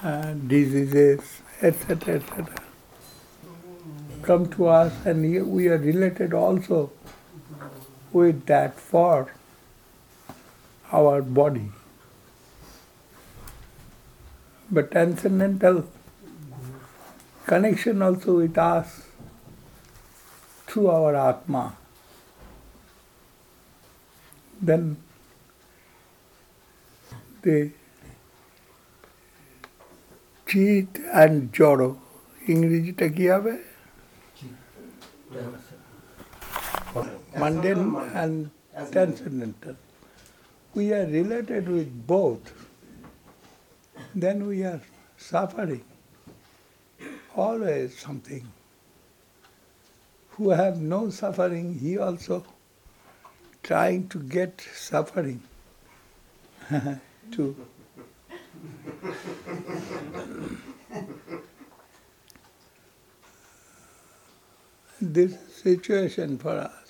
diseases, etc., come to us, and we are related also with that for our body. But transcendental connection also with us through our Atma. Then the চিত and জড়, ইংরেজিটা কি হবে? Mundane and transcendental. We are related with both. Then we are suffering. Always something. Who have no suffering, he also trying to get suffering to this situation for us.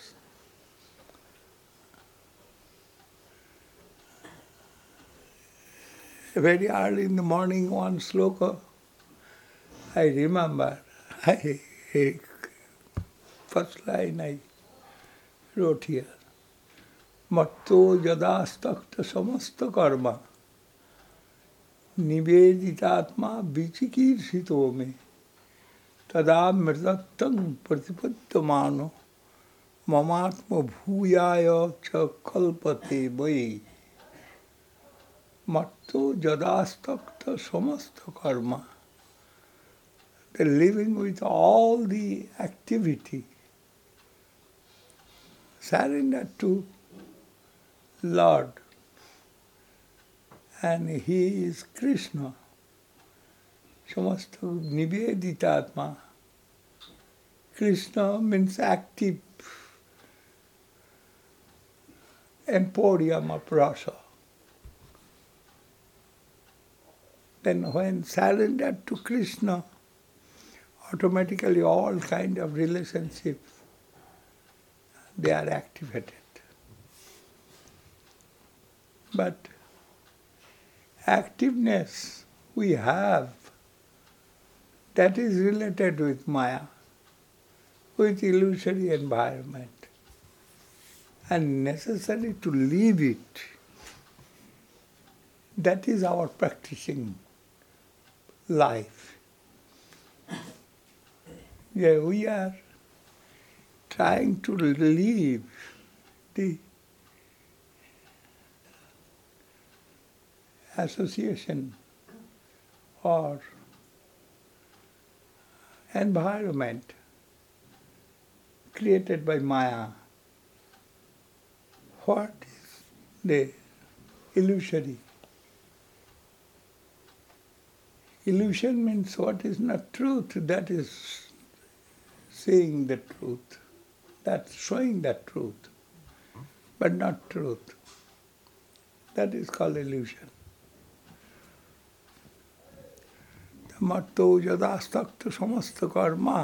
Very early in the morning, one sloka, I remember, first line I wrote here. Matto yadastakta samasta karma niveditatma vichikirsito me tada mritattam pratipaddamano mamatma bhuyaya cha kalpate vai. Matto yadastakta samasta karma. The living with all the activity, surrender to Lord, and He is Krishna. Samasta Niveditatma. Krishna means active emporium of rasa. Then when surrendered to Krishna, automatically all kind of relationships, they are activated. But activeness we have, that is related with Maya, with illusory environment, and necessary to leave it. That is our practicing life. Yeah, we are trying to leave the association or environment created by Maya. What is the illusory? Illusion means what is not truth, that is saying the truth, that's showing the truth, but not truth. That is called illusion. Matto yadastakta samasta karma,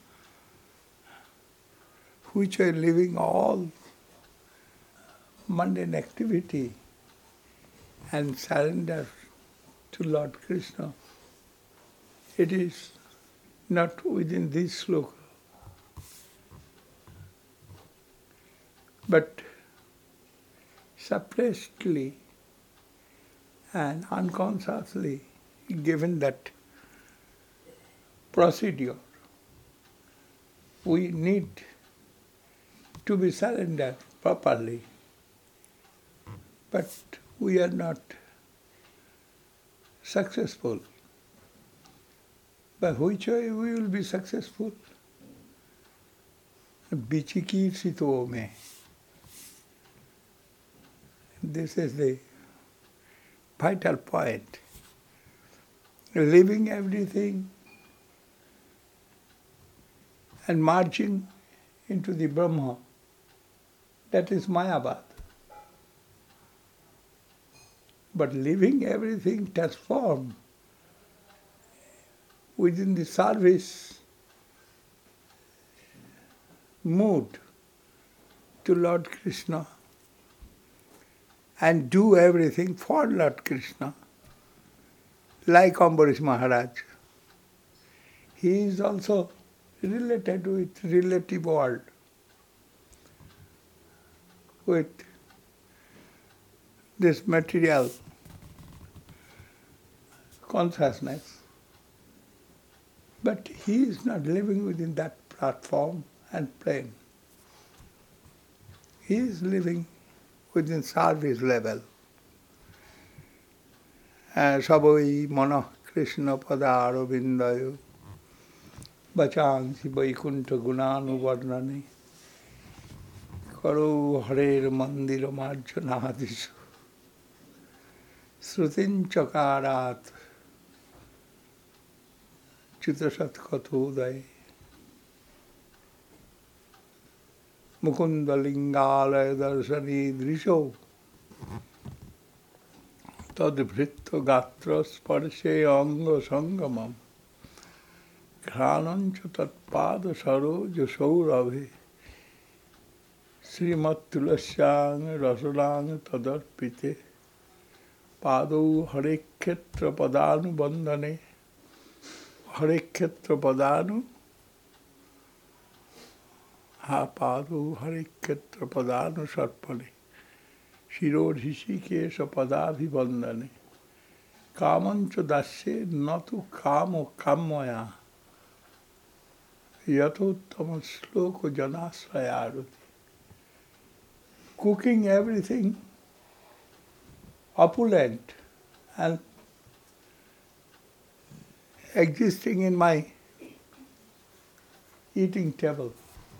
which are living all mundane activity and surrender to Lord Krishna. It is not within this sloka, but suppressedly and unconsciously given that procedure. We need to be surrendered properly, but we are not successful. By which way we will be successful? Vichikirsito me. This is the vital point. Leaving everything and marching into the Brahma, that is Mayavad. But leaving everything transformed within the service mood to Lord Krishna and do everything for Lord Krishna, like Ambarish Maharaj. He is also related with relative world, with this material consciousness. But he is not living within that platform and plane. He is living within service level. Sabai mana Krishna pada aravindayo bachansi vaikunta gunanu varnani karo harer mandira marjanadisu srutin chakarat chitrasat kathodai mukunda lingalaya darsani drisho tadvritta gatra sparshe anga sangamam घ्राणंच तत्पाद Saroj सौरभे श्रीमत् तुलस्यांग रसलांग तदर्पिते पादौ हरे क्षेत्र पदानु बंदने हरे क्षेत्र पदानु हा पादौ हरे क्षेत्र पदानु सर्पणे शिरोधृषिकेश पदाभिवंदने कामंच दास्ये न तु कामो कामया Yatottam sloko janasrayaruti. Cooking everything opulent and existing in my eating table.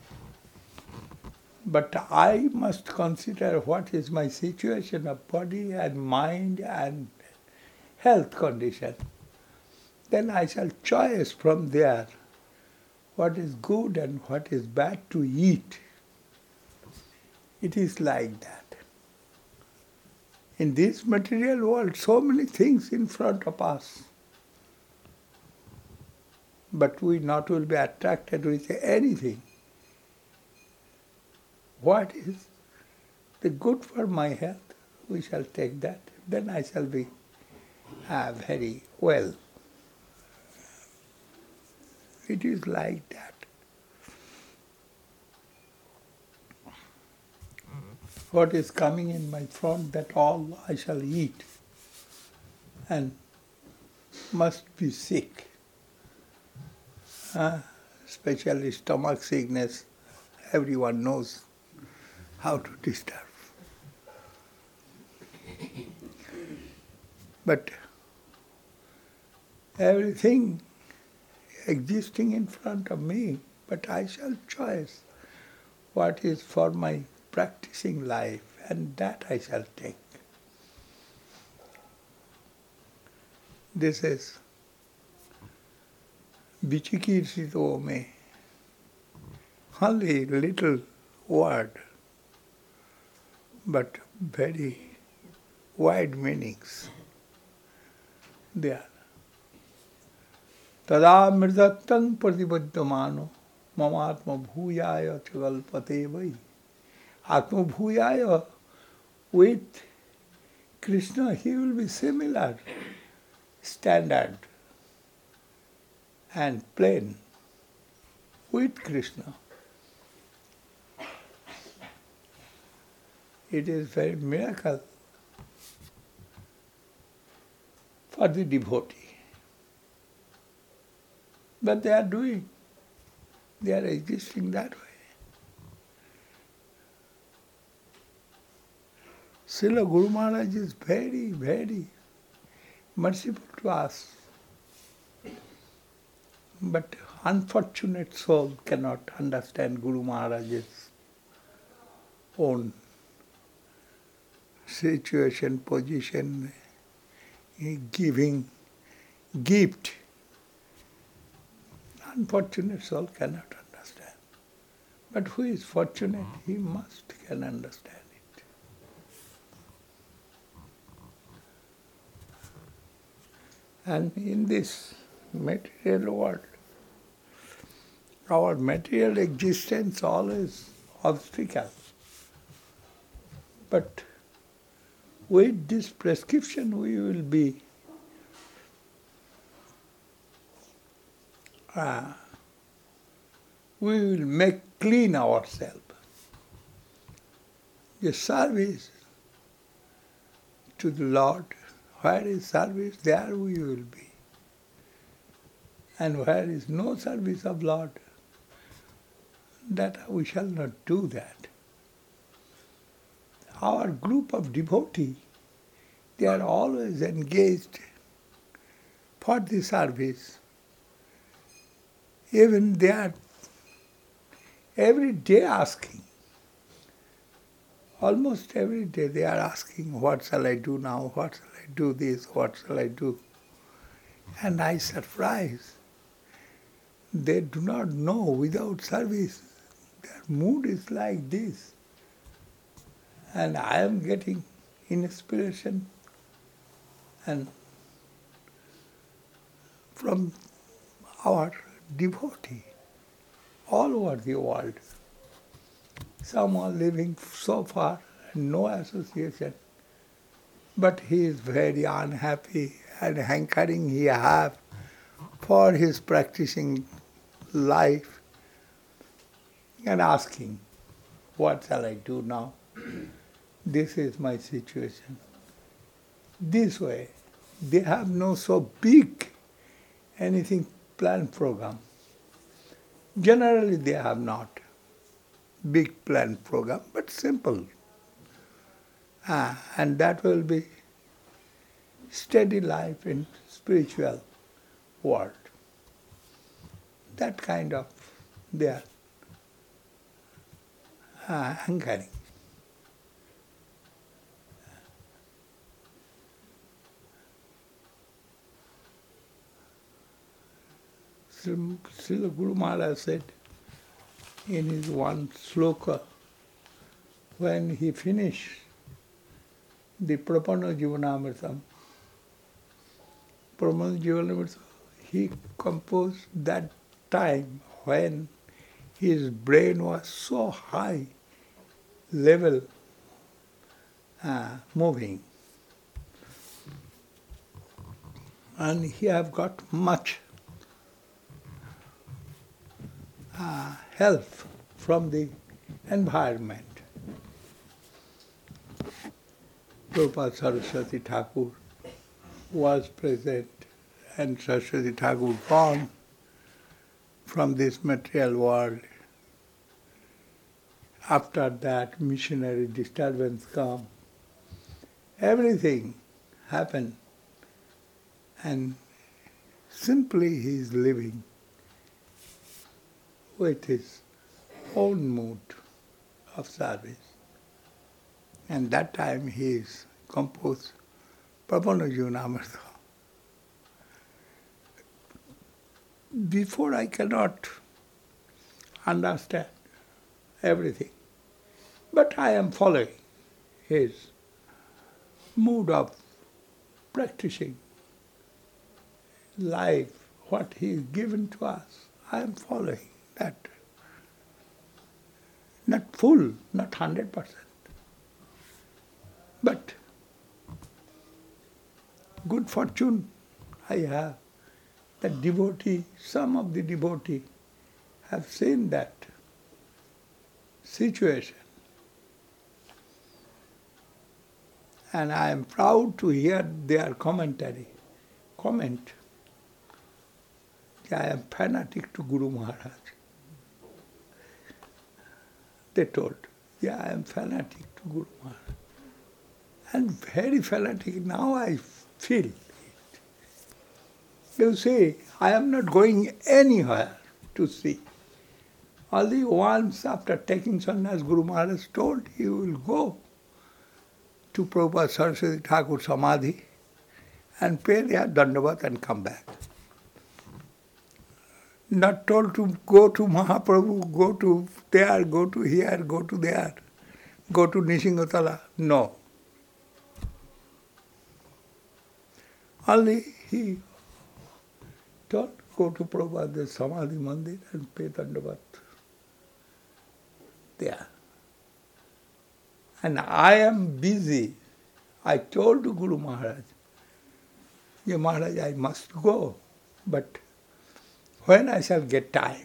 But I must consider what is my situation of body and mind and health condition. Then I shall choose from there what is good and what is bad to eat. It is like that. In this material world, so many things in front of us. But we not will be attracted with anything. What is the good for my health? We shall take that. Then I shall be very well. It is like that. What is coming in my front, that all I shall eat and must be sick. Especially stomach sickness, everyone knows how to disturb. But everything existing in front of me, but I shall choose what is for my practicing life, and that I shall take. This is Vichikirsito me. Only little word, but very wide meanings there. Tada mridattang pratibhaddhamano mamatma bhuyaya chagalpate vai. Atma bhuyaya, with Krishna he will be similar, standard and plain with Krishna. It is very miracle for the devotee. But they are doing, they are existing that way. Srila Guru Maharaj is very, very merciful to us. But unfortunate soul cannot understand Guru Maharaj's own situation, position, giving gift. Unfortunate soul cannot understand. But who is fortunate, he can understand it. And in this material world, our material existence always obstacle. But with this prescription we will be we will make clean ourselves. The service to the Lord, where is service, there we will be. And where is no service of Lord, that we shall not do that. Our group of devotees, they are always engaged for the service. Even they are every day asking, almost every day they are asking, what shall I do now, what shall I do this, what shall I do? And I surprise. They do not know without service. Their mood is like this. And I am getting inspiration and from our devotee all over the world. Some are living so far and no association, but he is very unhappy and hankering he have for his practicing life and asking, what shall I do now? This is my situation. This way, they have no so big anything planned program. Generally they have not big planned program, but simple. And that will be steady life in spiritual world. That kind of they are hankering. Srila Guru Maharaj said in his one sloka, when he finished the Prapanna Jivanamritam, he composed that time when his brain was so high level moving. And he have got much help from the environment. Prabhupada Saraswati Thakur was present, and Saraswati Thakur gone from this material world. After that, missionary disturbance come. Everything happened, and simply he is living with his own mood of service. And that time he is composed Prapanna Jivanamrita. Before I cannot understand everything, but I am following his mood of practicing life, what he is given to us. I am following that. Not full, not 100%. But good fortune I have that devotee, some of the devotee have seen that situation. And I am proud to hear their comment. I am fanatic to Guru Maharaj. They told, I am fanatic to Guru Maharaj. And very fanatic, now I feel it. You see, I am not going anywhere to see. Only once after taking sannyas, Guru Maharaj told he will go to Prabhupada Saraswati Thakur Samadhi and pay their dandavat and come back. Not told to go to Mahaprabhu, go to there, go to here, go to there, go to Nishingatala. No. Only he told, go to Prabhupada Samadhi Mandir and pay dandavat there. And I am busy. I told to Guru Maharaj, Maharaj, I must go, but when I shall get time,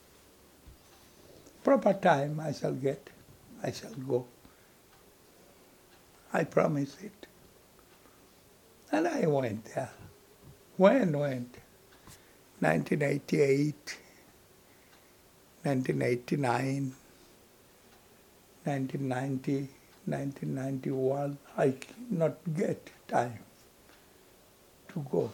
proper time I shall get, I shall go. I promise it. And I went there. When went? 1988, 1989, 1990, 1991. I could not get time to go.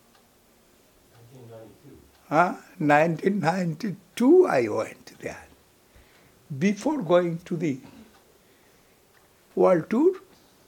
1992 I went there. Before going to the world tour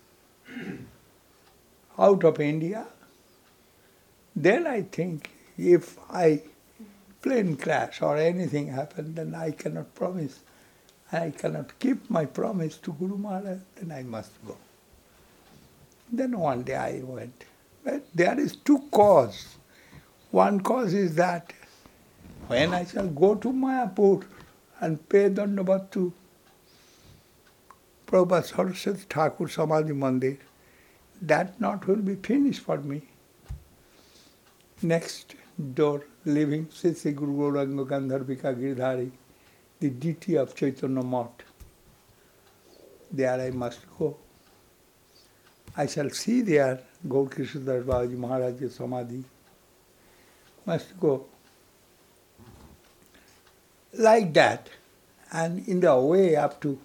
out of India, then I think if I plane crash or anything happen, then I cannot promise. I cannot keep my promise to Guru Maharaj, then I must go. Then one day I went. But there is two causes. One cause is that when I shall go to Mayapur and pay Dandavat to Prabhupada Saraswati Thakur Samadhi Mandir, that not will be finished for me. Next door, living Sri Guru Gauranga Gandharvika Giridhari, the deity of Chaitanya Math. There I must go. I shall see there Gaur Krishnadas Babaji Maharaj's Samadhi. Must go. Like that, and in the way up to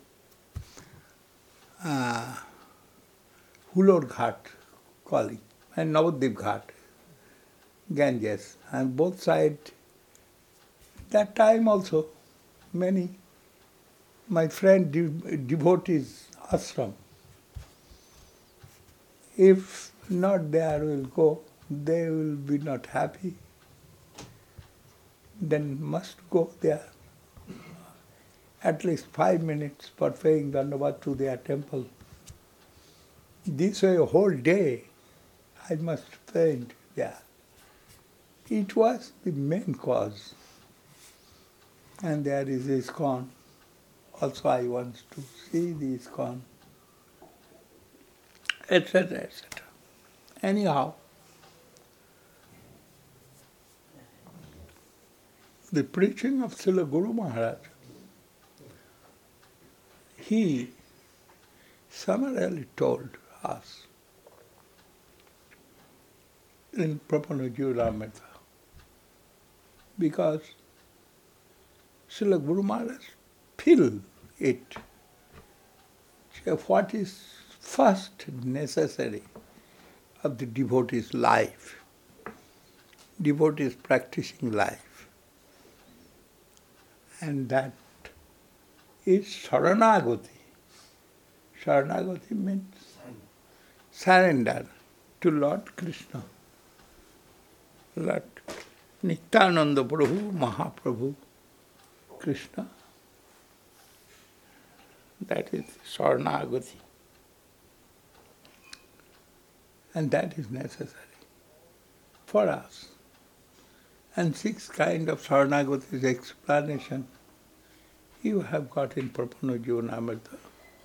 Hulor Ghat, calling, and Navadvip Ghat, Ganges, and both sides. That time also, many, my friend devotees ashram. If not there will go, they will be not happy. Then must go there. At least 5 minutes for paying Dandavat to their temple. This way, a whole day, I must spend there. It was the main cause. And there is ISKCON. Also I want to see the ISKCON, etc., etc. Anyhow, the preaching of Srila Guru Maharaj, he summarily told us in Prapanujivamrita, because Srila Guru Maharaj feel it. What is first necessary of the devotee's life, devotee's practicing life, and that is Saranagati. Saranagati means surrender to Lord Krishna. Lord Nityananda Prabhu, Mahaprabhu, Krishna. That is Saranagati. And that is necessary for us. And 6 kinds of Saranagati's explanation you have got in Prapanujivamrita.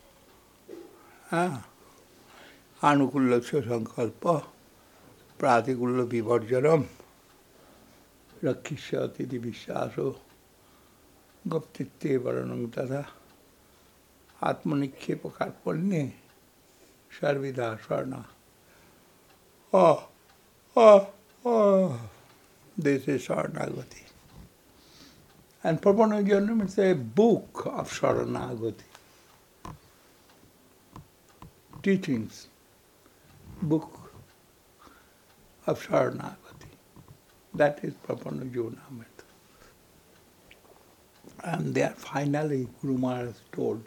Anukullasya sankalpa, pratikulla vivarjanam, rakhishyati vishyaso, goptitte varanam tata, atmanikhepa karpanye, sarvida sarna. This is Saranagati. And Prapanujivamrita is a book of Saranagati. Teachings, book of Saranagati. That is Prapanujivamrita. And there finally Guru Maharaj told,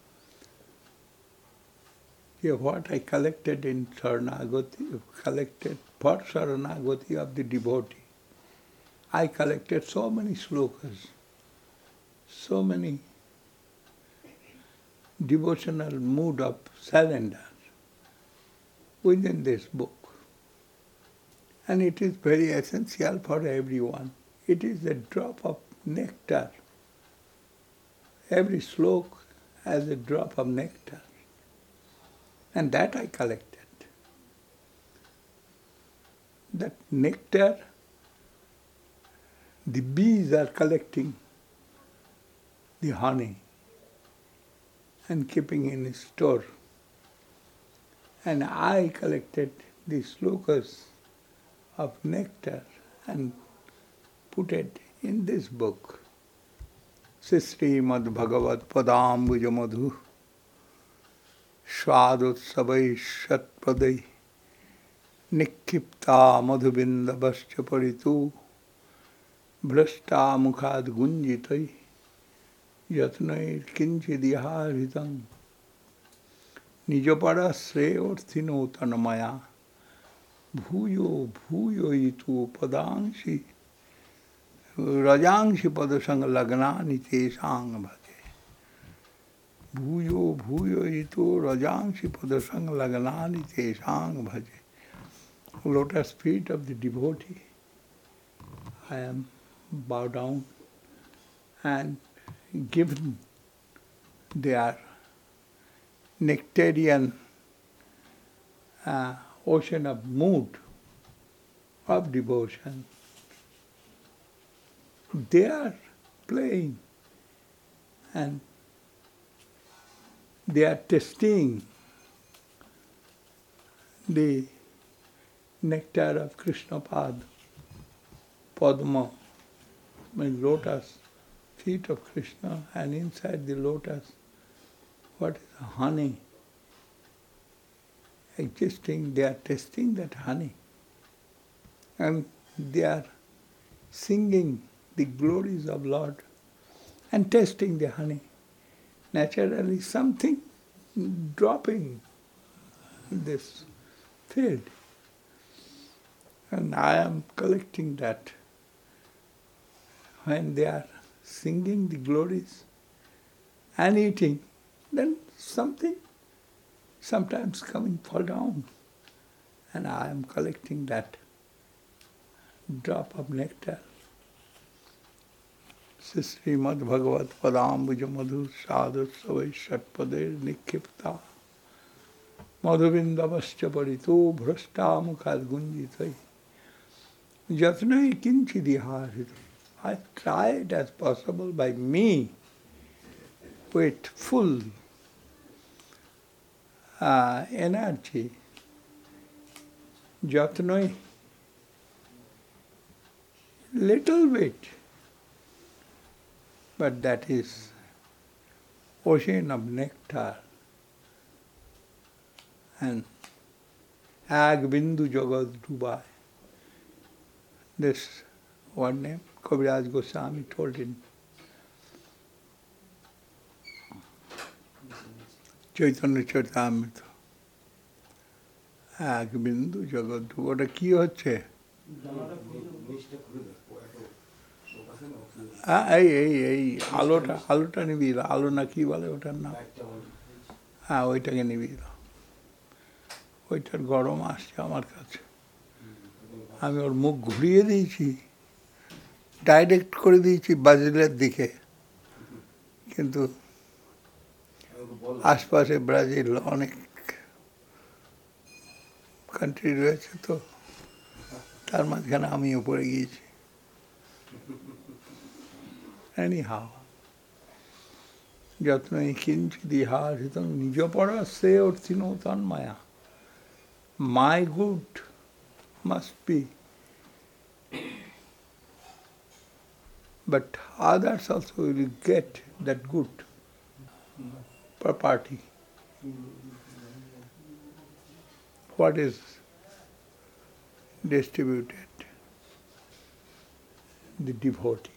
here what I collected in Saranagati, collected for Saranagati of the devotee. I collected so many slokas, so many devotional mood of surrender within this book. And it is very essential for everyone. It is a drop of nectar. Every slok has a drop of nectar. And that I collected. That nectar the bees are collecting the honey and keeping in store. And I collected the slokas of nectar and put it in this book. Sri Mad Bhagavad Padambuja Madhu Svadotsavai Shatpadai Nikipta Madhuvinda Vascha Paritu Bhrashta Mukhad Gunjitai Yatnair Kinchidiharitam Nijapara Sreyorthino Tanamaya Bhuyo Bhuyo Itu Padangshi Rajangshi Padasang Lagnani Tesang Bhaje Bhuyo Bhuyo Itu Rajangshi Padasang Lagnani Tesang Bhaje. Lotus feet of the devotee, I am bow down and given their nectarian ocean of mood, of devotion. They are playing and they are tasting the nectar of Krishna Pad, Padma, means lotus, feet of Krishna, and inside the lotus, what is honey existing, they are tasting that honey. And they are singing the glories of Lord and tasting the honey. Naturally something dropping this field. And I am collecting that. When they are singing the glories and eating, then something sometimes coming fall down. And I am collecting that drop of nectar. Srimad Bhagavad Padambuja Madhu Sadhu Savai Shatpader Nikipta Madhuvindavascha Paritu Bhrashta Mukhad Gunjitai Jatnai Kinchidiharitam. I tried as possible by me with full energy. Jatnai, little bit, but that is ocean of nectar and Ag Bindu Jagad Dubai. This one name, Kaviraj Goswami told in Chaitanya Charitamrita. Ag Bindu Jagad Dubai. ওটা কি হচ্ছে? এই আলোটা নিবি আলো না কি বলে ওটার নাম? হ্যাঁ ওইটাকে নিবি ওইটার গরম আসছে আমার কাছে। আমি ওর মুখ ঘুরিয়ে দিয়েছি, ডাইরেক্ট করে দিয়েছি ব্রাজিলের দিকে, কিন্তু আশপাশে ব্রাজিল অনেক কান্ট্রি রয়েছে, তো তার মাঝখানে আমিও পড়ে গিয়েছি। Anyhow, যত্নই কিঞ্চিদিহারিতং নিজপরা শ্রেয়র্থিনো Tanmaya. My good must be, but others also will get that good property. What is distributed? The devotee.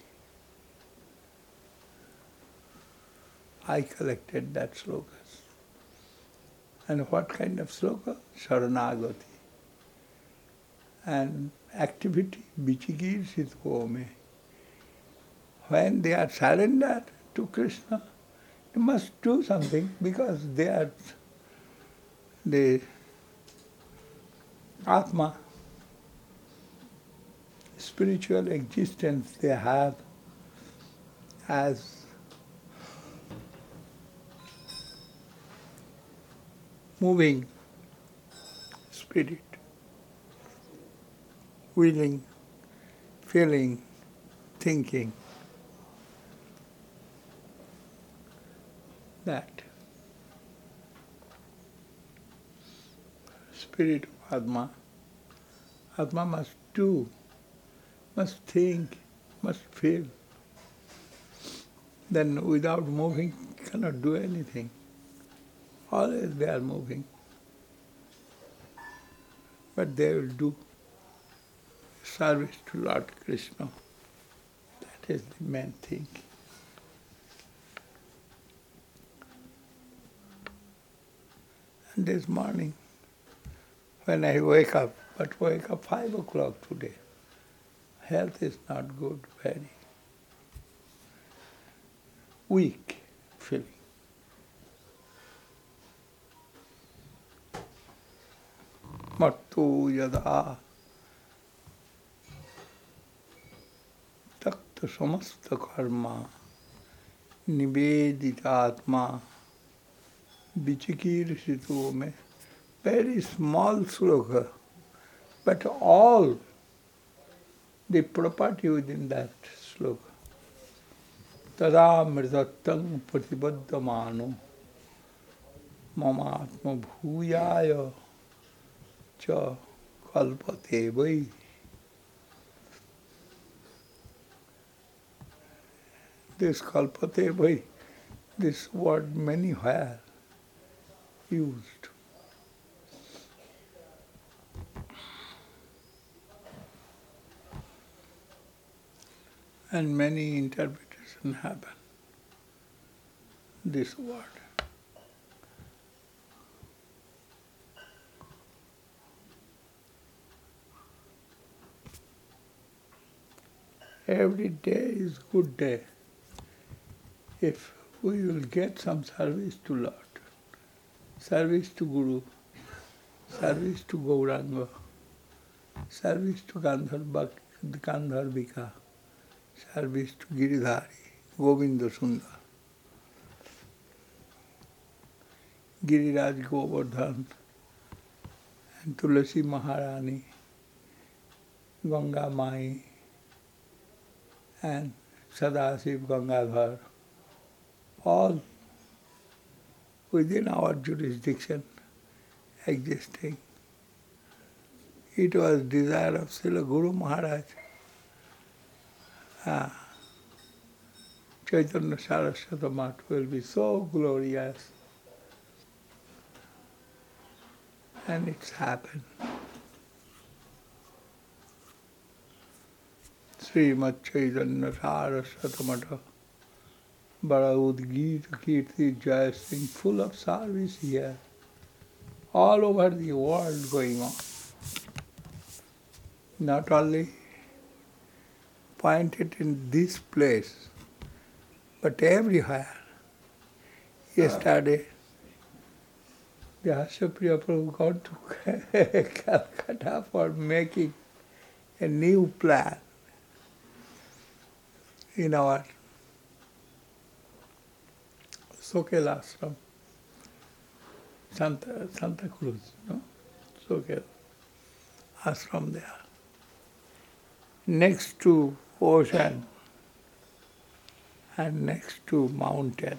I collected that slokas. And what kind of sloka? Sharanagati. And activity, vichikirshitvo me. When they are surrendered to Krishna, they must do something because they are the Atma, spiritual existence they have as moving spirit, willing, feeling, thinking that spirit of Atma must do, must think, must feel. Then without moving, cannot do anything. Always they are moving. But they will do service to Lord Krishna. That is the main thing. And this morning, when I wake up 5 o'clock today, health is not good, very weak feeling. Mattu yada takta samasta karma nivedita atma vichikirsitu me. Very small sloka, but all the property within that sloka. Tada mritattam pratibaddhamano mamatma bhuyaya cha kalpate vai. This kalpate vai, this word many where used. And many interpretations happen. This word. Every day is good day if we will get some service to Lord, service to Guru, service to Gauranga, service to Gandharvika, service to Giridhari, Govinda Sundar, Giriraj Govardhan, and Tulasi Maharani, Ganga Mai, and Sadasiv Gangadhar, all within our jurisdiction existing. It was desire of Srila Guru Maharaj. Chaitanya Saraswata Math will be so glorious. And it's happened. Srimad Chaitanya Saraswata Matha, Baraud Kirti Jai Singh, full of service here. All over the world going on. Not only pointed in this place, but everywhere. Yesterday, the Harsapriya Prabhu gone to Calcutta for making a new plan in our Sokel Ashram, Santa Cruz, no? Sokel Ashram there. Next to ocean and next to mountain.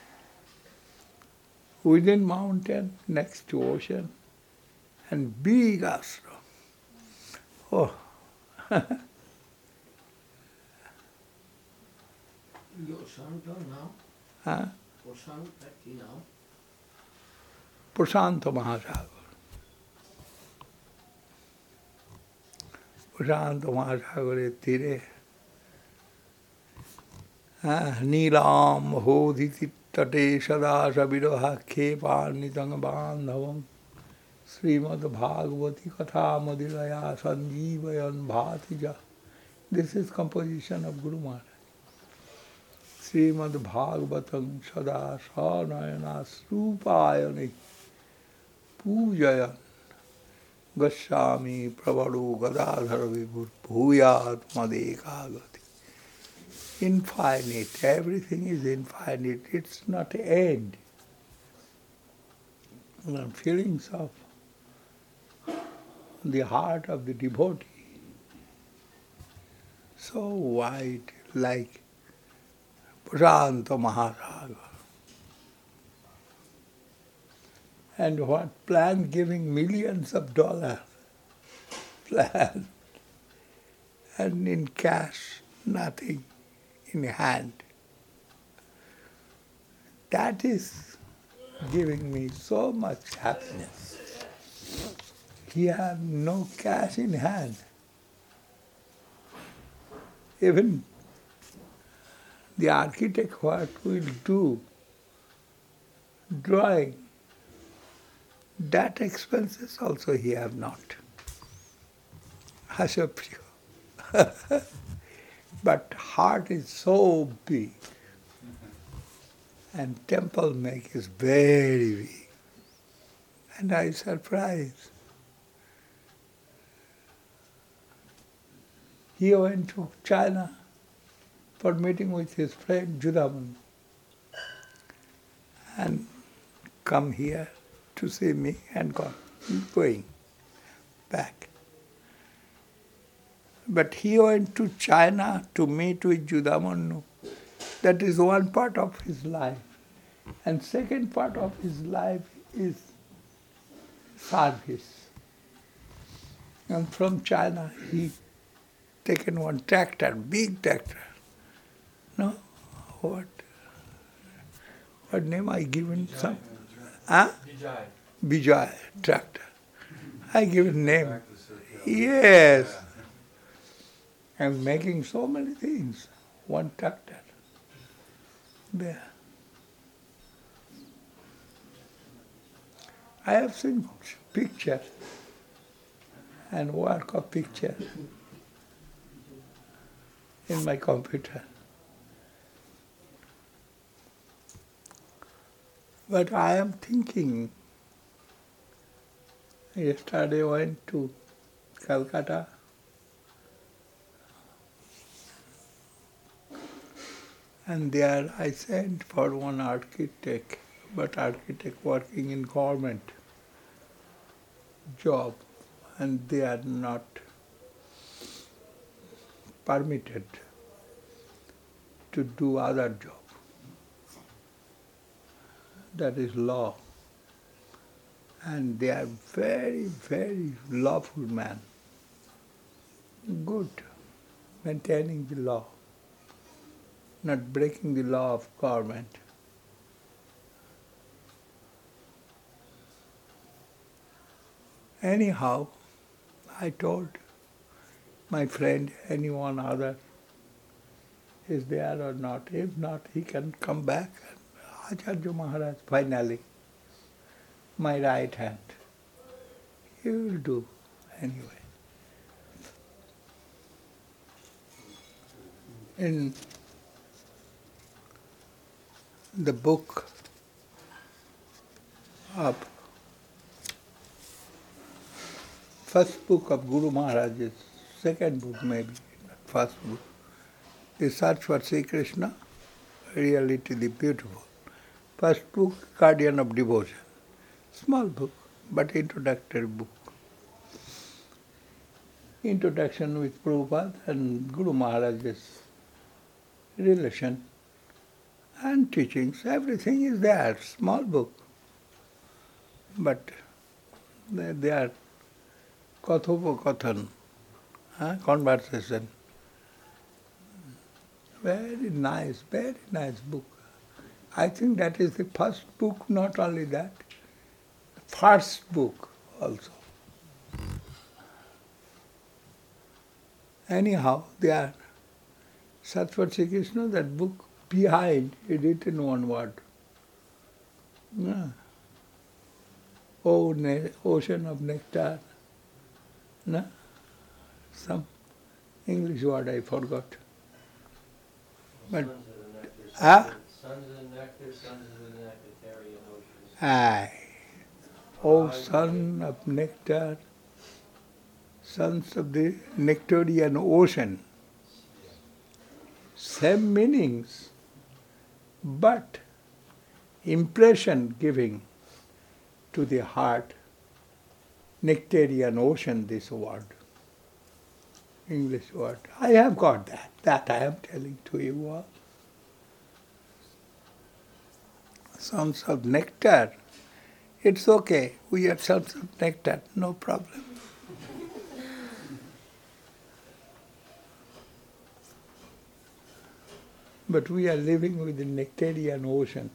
Within mountain, next to ocean, and big ashram. Oh, Your son don't know? huh? Your son that you know? Prashanta Mahasagar. Prashanta Mahasagar tire. Nilam hodhiti tate sada sabiroha khepanitang bandhavam Srimad Bhagavati Katha Madhuraya Sanjeevayan Bhatija. This is composition of Guru Maharaj. Srimad Bhagavatam Sada Sanayana Srupayani Pujayan Goswami Pravadu Gadadhara Vibhur Bhuyat Madekagati. Infinite, everything is infinite, it's not end. The feelings of the heart of the devotee so wide, like Prashanta Mahasagar. And what plan giving millions of dollars, plan, and in cash, nothing in hand. That is giving me so much happiness. He had no cash in hand. Even the architect what will do, drawing, that expenses also he have not. Hasapriya. But heart is so big and temple make is very big. And I surprised. He went to China for meeting with his friend Judaman and come here to see me and going back. But he went to China to meet with Judamannu. That is one part of his life. And second part of his life is service. And from China he taken one tractor, big tractor. No? What name I given Vijay. some? Huh? Vijay. Vijay tractor. I given name. Yes. I'm making so many things. One tractor. There. I have seen picture and work of picture in my computer. But I am thinking, yesterday I went to Calcutta. And there I sent for one architect, but architect working in government job, and they are not permitted to do other job. That is law. And they are very, very lawful man. Good, maintaining the law, not breaking the law of government. Anyhow, I told my friend, anyone other is there or not. If not, he can come back. Acharya Maharaj, finally, my right hand. He will do anyway. In the book of first book of Guru Maharaj's, second book maybe, first book, The Search for Sri Krishna, Reality the Beautiful. First book, Guardian of Devotion. Small book, but introductory book. Introduction with Prabhupada and Guru Maharaj's relation and teachings, everything is there, small book. But they are Kathopakathan, conversation. Very nice book. I think that is the first book, not only that, first book also. Anyhow, they are Search for Sri Krishna, that book behind, written one word. Yeah. Oh, ocean of nectar. No? Some English word I forgot. But Sons of the nectar, sons of the nectarian oceans. aye. O son of nectar, sons of the nectarian ocean. Same meanings, but impression giving to the heart, nectarian ocean, this word. English word. I have got that. That I am telling to you all. Sons of nectar. It's okay. We are sons of nectar. No problem. But we are living with the nectarian ocean.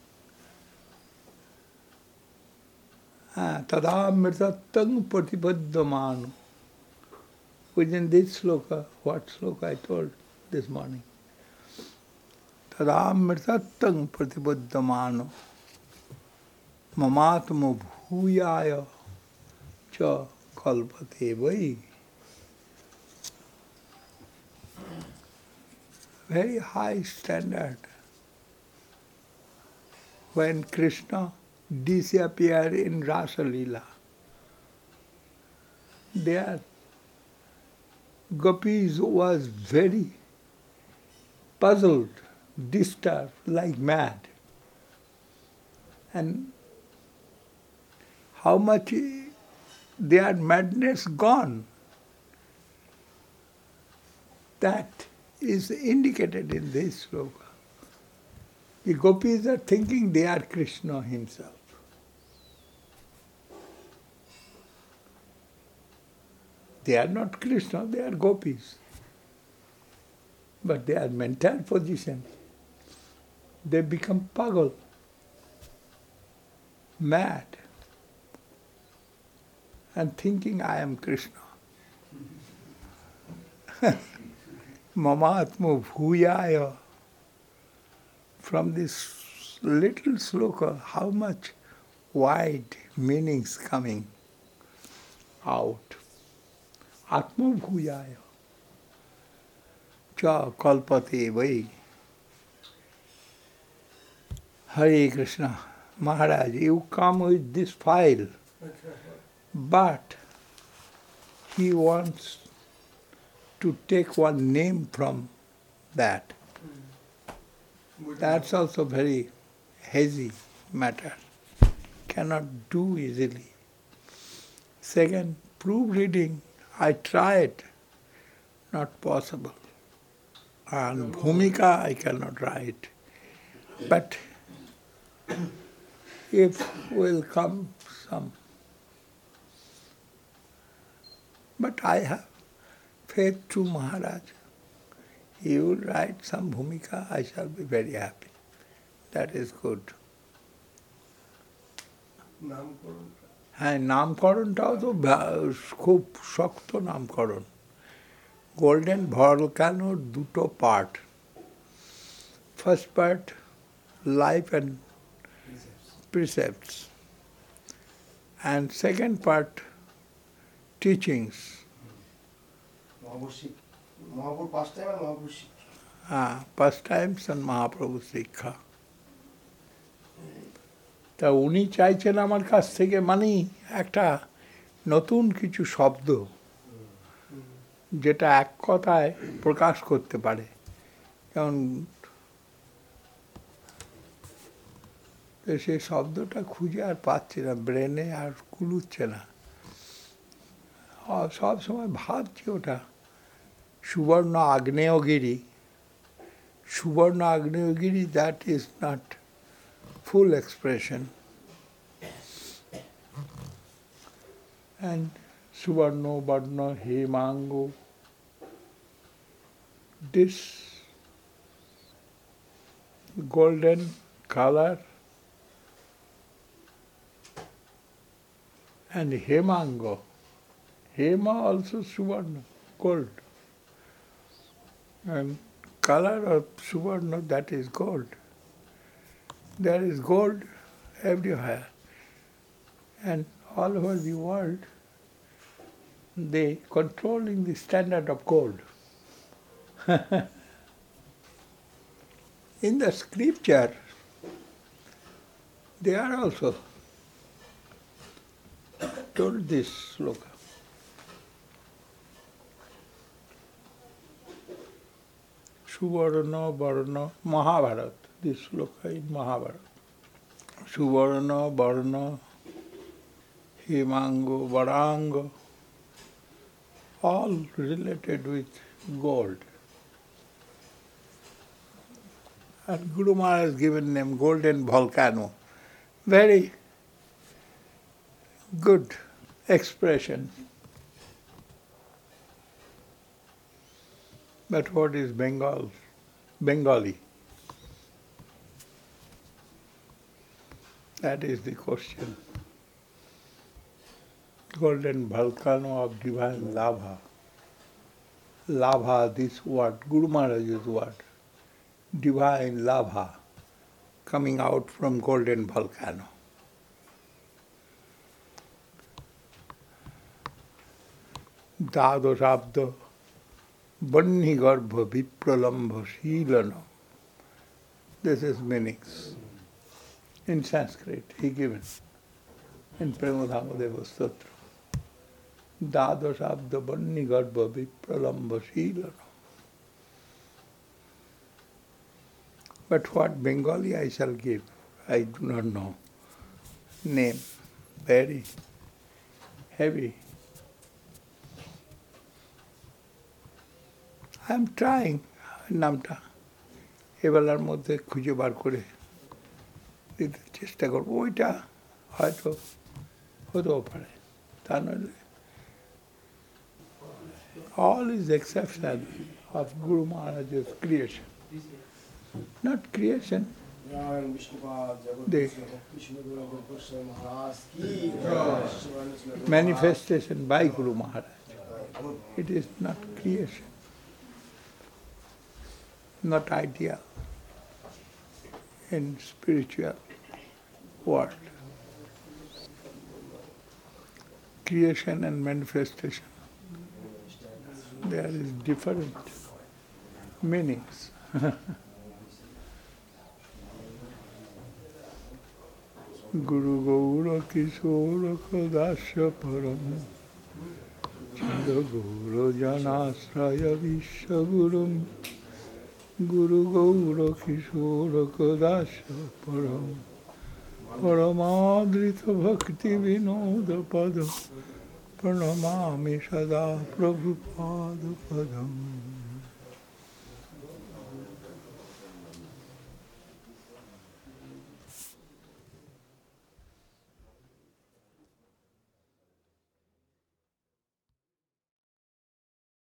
Tadamritattam pratipaddamanu. Within this sloka, what sloka I told this morning? Tadamritattam pratipaddamanu. Mamatma bhuyaya cha kalpate vai. Very high standard. When Krishna disappeared in Rasa Leela, their gopis was very puzzled, disturbed, like mad. And how much their madness gone, that is indicated in this sloka. The gopis are thinking they are Krishna himself. They are not Krishna, they are gopis. But their mental position, they become pagal, mad, and thinking I am Krishna. Mamatma bhuyaya. From this little sloka, how much wide meanings coming out. Atma bhuyaya. Cha kalpate vai. Hare Krishna. Maharaj, you come with this file, but he wants to take one name from that. That's also very hazy matter. Cannot do easily. Second, proofreading, I tried, not possible. And Bhumika I cannot write. But if will come some. But I have faith to Maharaj. He will write some Bhumika, I shall be very happy. That is good. হ্যাঁ নামকরণটাও তো খুব শক্ত নামকরণ। Golden ভলকানোর দুটো part. First part life and precepts, and second part teachings. Pastimes and Mahaprabhu Sikha. তা উনি চাইছেন আমার কাছ থেকে মানে একটা নতুন কিছু শব্দ যেটা এক কথায় প্রকাশ করতে পারে, যেমন সেই শব্দটা খুঁজে আর পাচ্ছি না, ব্রেনে আর কুলুচ্ছে না। সব সময় ভাবছি ওটা সুবর্ণ আগ্নেয়গিরি। সুবর্ণ আগ্নেয়গিরি, that is not full expression. And Suvarno, Varno, Hemango, this golden color, and Hemango. Hema also Suvarno, gold. And color of Suvarno, that is gold. There is gold everywhere, and all over the world they controlling the standard of gold. In the scripture they are also told this sloka. Suvarna Varna, Mahabharata. This sloka in Mahabharata. Suvarna, Varna, Hemango, Varango, all related with gold. And Guru Maharaj has given name Golden Volcano. Very good expression. But what is Bengali? That is the question. Golden volcano of divine lava. Lava, this word, Guru Maharaj's word. Divine lava coming out from golden volcano. Dadosabda Bannigarbha Vipralambha Sheelana. This is meanings. In Sanskrit, he given in Premadhamadeva Sutra. Dadosabda Bannigarbha Vipralambha Sheelana. But what Bengali I shall give, I do not know. Name, very heavy. I am trying নামটা এবেলার মধ্যে খুঁজে বার করে দিতে চেষ্টা করব ওইটা হয়তো হতেও পারে তা নইলে all is exception of Guru Maharaj's creation. Not creation. The manifestation by Guru Maharaj. It is not creation, not ideal in spiritual world. Creation and manifestation, there is different meanings. Guru Gaura Kishora Kadasya Param Chanda Gaura Janasraya Vishwagurum Guru Gaura Kishora Kadasya Param Paramadrita Bhakti Vinoda Padam Pranamami Sada Prabhupada Padam